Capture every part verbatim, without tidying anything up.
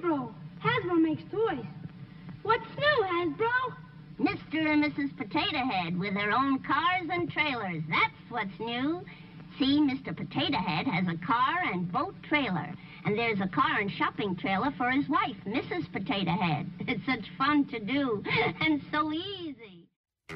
Hasbro. Hasbro makes toys. What's new, Hasbro? Mister and Missus Potato Head with their own cars and trailers. That's what's new. See, Mister Potato Head has a car and boat trailer. And there's a car and shopping trailer for his wife, Missus Potato Head. It's such fun to do and so easy.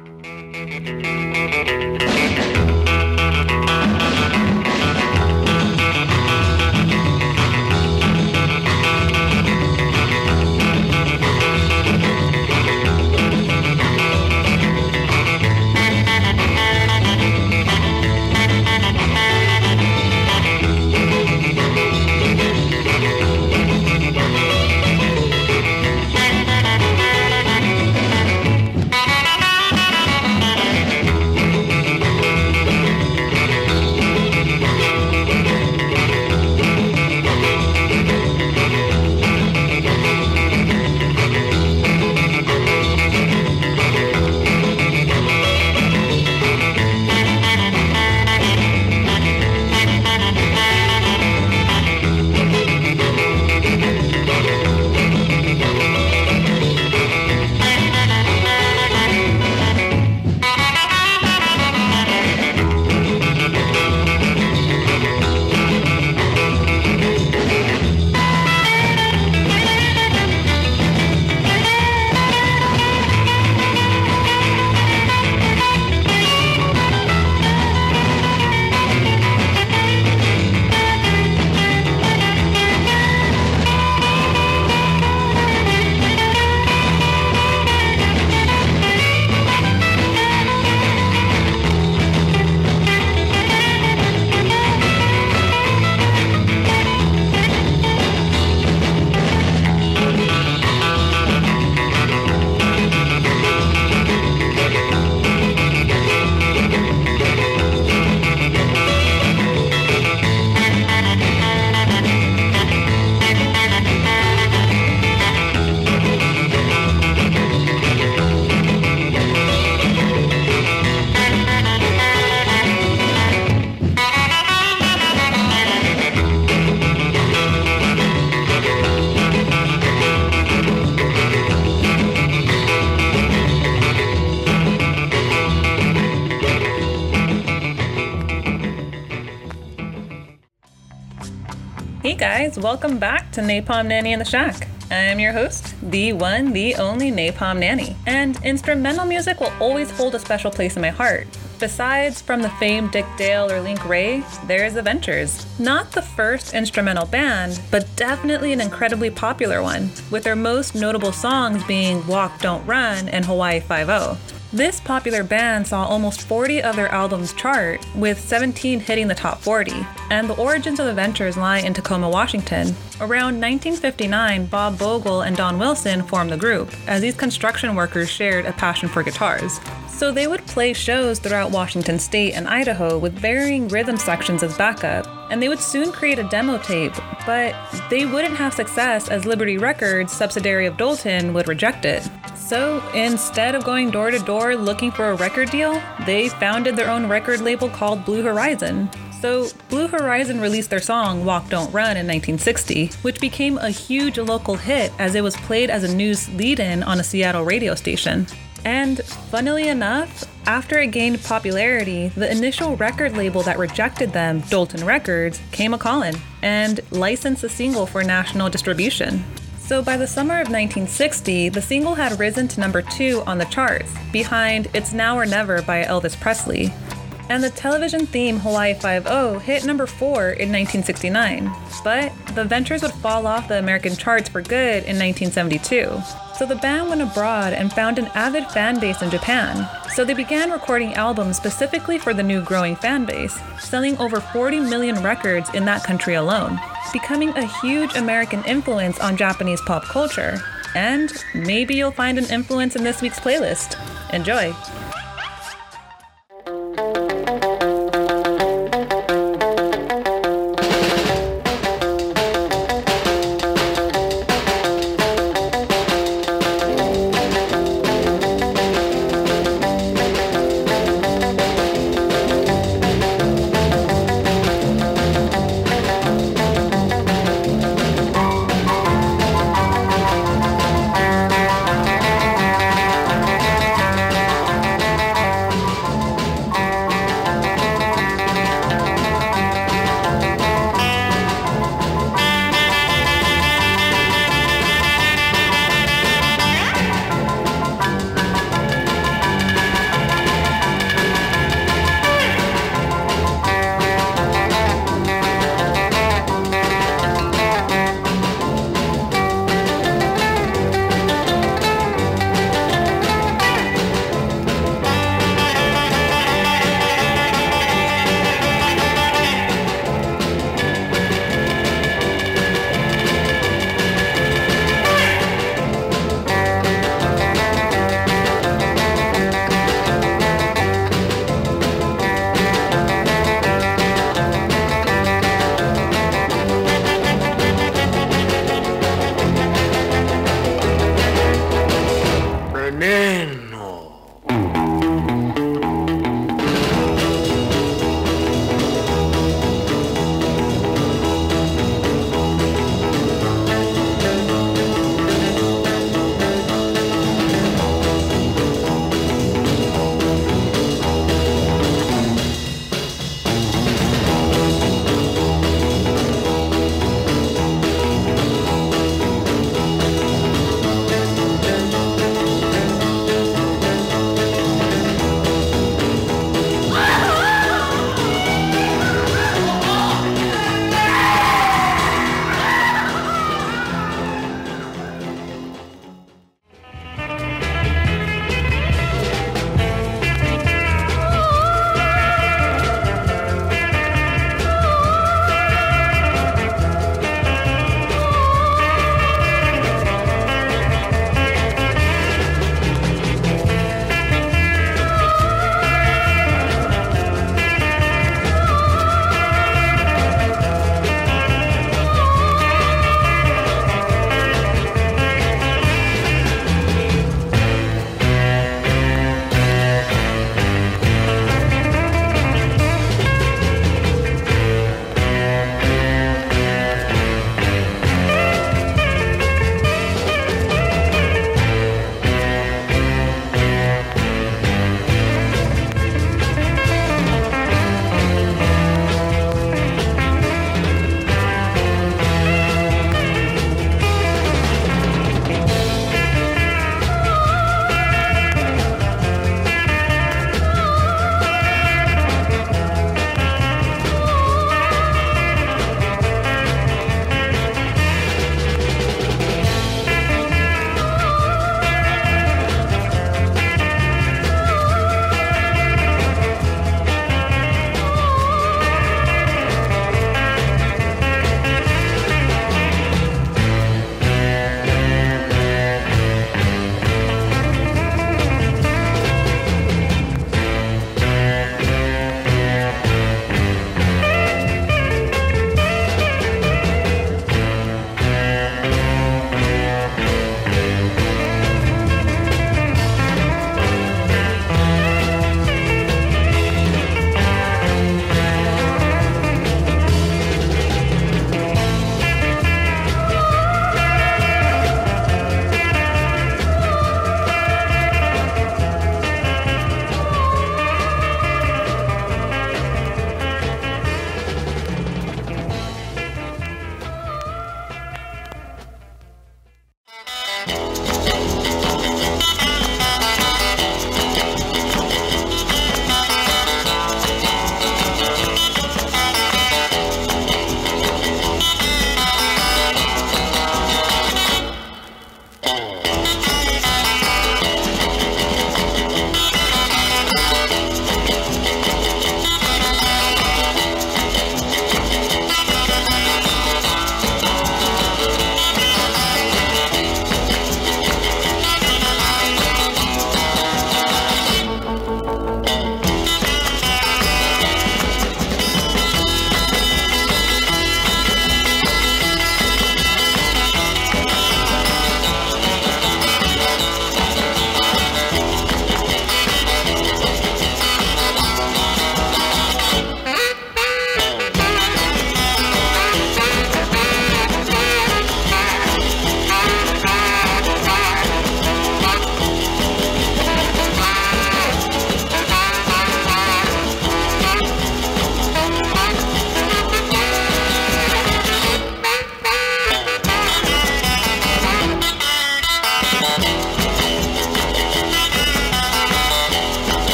Hey guys, welcome back to Napalm Nanny in the Shack. I'm your host, the one, the only Napalm Nanny. And instrumental music will always hold a special place in my heart. Besides from the famed Dick Dale or Link Wray, there's The Ventures. Not the first instrumental band, but definitely an incredibly popular one, with their most notable songs being Walk, Don't Run and Hawaii Five-O. This popular band saw almost forty of their albums chart, with seventeen hitting the top forty, and the origins of The Ventures lie in Tacoma, Washington. Around nineteen fifty-nine, Bob Bogle and Don Wilson formed the group, as these construction workers shared a passion for guitars. So they would play shows throughout Washington State and Idaho with varying rhythm sections as backup, and they would soon create a demo tape, but they wouldn't have success as Liberty Records, subsidiary of Dolton, would reject it. So instead of going door to door looking for a record deal, they founded their own record label called Blue Horizon. So Blue Horizon released their song Walk, Don't Run in nineteen sixty, which became a huge local hit as it was played as a news lead-in on a Seattle radio station. And funnily enough, after it gained popularity, the initial record label that rejected them, Dolton Records, came a-callin' and licensed the single for national distribution. So by the summer of nineteen sixty, the single had risen to number two on the charts, behind It's Now or Never by Elvis Presley. And the television theme Hawaii Five-O hit number four in nineteen sixty-nine. But The Ventures would fall off the American charts for good in nineteen seventy-two. So the band went abroad and found an avid fan base in Japan. So they began recording albums specifically for the new growing fan base, selling over forty million records in that country alone, becoming a huge American influence on Japanese pop culture. And maybe you'll find an influence in this week's playlist. Enjoy!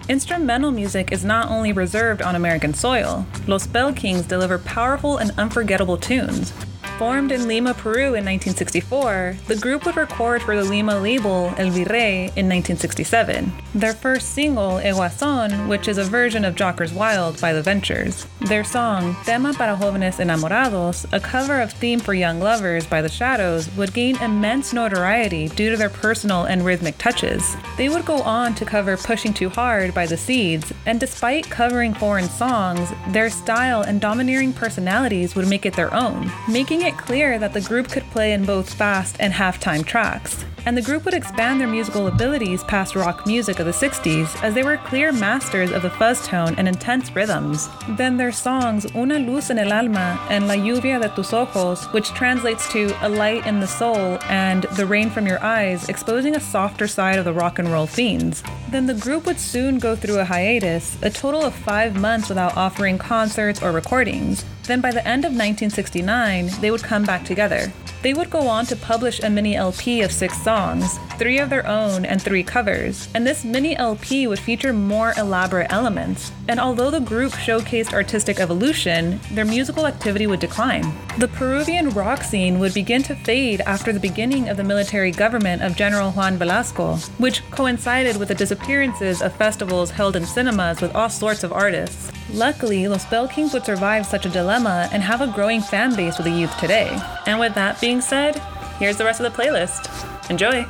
Instrumental music is not only reserved on American soil. Los Bell Kings deliver powerful and unforgettable tunes. Formed in Lima, Peru in nineteen sixty-four, the group would record for the Lima label El Virrey in nineteen sixty-seven. Their first single, El Guasón, which is a version of Jockers Wild by The Ventures. Their song, Tema para Jóvenes Enamorados, a cover of Theme for Young Lovers by The Shadows, would gain immense notoriety due to their personal and rhythmic touches. They would go on to cover Pushing Too Hard by The Seeds, and despite covering foreign songs, their style and domineering personalities would make it their own, making it clear that the group could play in both fast and halftime tracks. And the group would expand their musical abilities past rock music of the sixties, as they were clear masters of the fuzz tone and intense rhythms. Then their songs Una Luz en el Alma and La Lluvia de tus Ojos, which translates to A Light in the Soul and The Rain from Your Eyes, exposing a softer side of the rock and roll fiends. Then the group would soon go through a hiatus, a total of five months without offering concerts or recordings. Then by the end of nineteen sixty-nine, they would come back together. They would go on to publish a mini L P of six songs, three of their own and three covers, and this mini L P would feature more elaborate elements. And although the group showcased artistic evolution, their musical activity would decline. The Peruvian rock scene would begin to fade after the beginning of the military government of General Juan Velasco, which coincided with the disappearances of festivals held in cinemas with all sorts of artists. Luckily, Los Bell Kings would survive such a dilemma and have a growing fan base with the youth today. And with that being said, here's the rest of the playlist. Enjoy!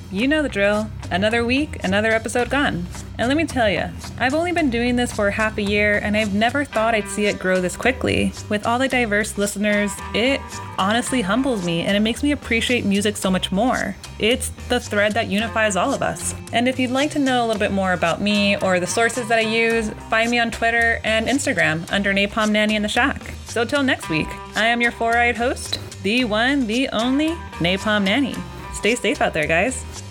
you know the drill. Another week, another episode gone. And let me tell you, I've only been doing this for half a year and I've never thought I'd see it grow this quickly. With all the diverse listeners, it honestly humbles me and it makes me appreciate music so much more. It's the thread that unifies all of us. And if you'd like to know a little bit more about me or the sources that I use, find me on Twitter and Instagram under Napalm Nanny in the Shack. So till next week, I am your four-eyed host, the one, the only Napalm Nanny. Stay safe out there, guys.